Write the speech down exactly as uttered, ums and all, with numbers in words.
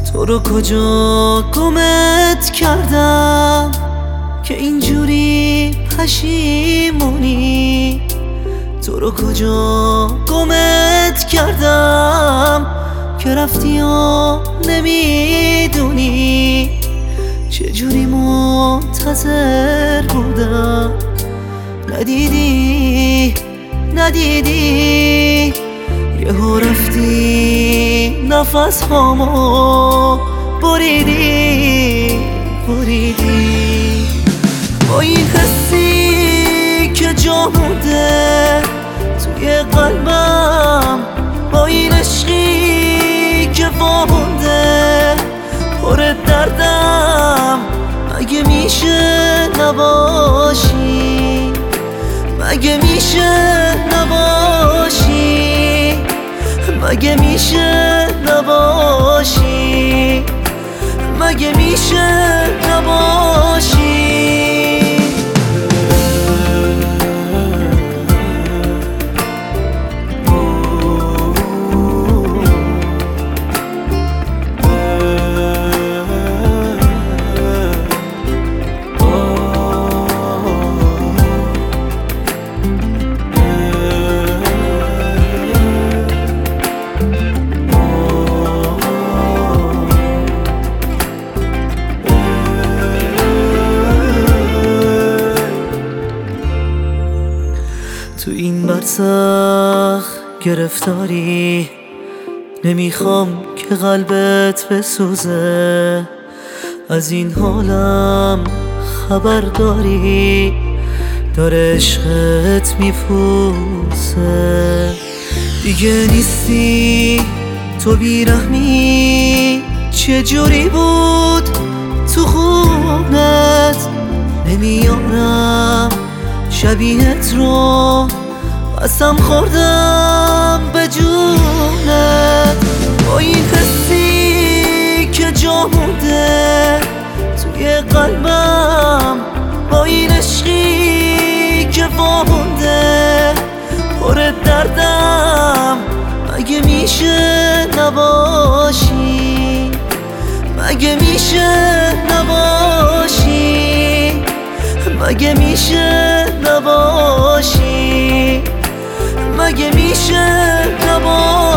تو رو کجا گمت کردم که اینجوری پشیمونی؟ تو رو کجا گمت کردم که رفتی و نمیدونی؟ چجوری منتظر بودم ندیدی ندیدی یهو رفتی نفس هامو بریدی بریدی. با این حسی که جا مونده توی قلبم، با این عشقی که وامونده پر دردم، مگه میشه نباشی؟ مگه میشه نباشی؟ مگه میشه نباشی؟ مگه میشه نباشی؟ تو این برزخ گرفتاری، نمیخوام که قلبت بسوزه. از این حالم خبر داری، داره عشقت میپوسه. دیگه نیستی تو بیرحمی، چجوری بود تو خونت؟ نمیارم شبیهت رو، قسم خوردم به جونت. با این حسی که جا مونده توی قلبم، با این عشقی که وامونده پر دردم، مگه میشه نباشی؟ مگه میشه نباشی؟ مگه میشه نباشی؟ مگه میشه نباشی؟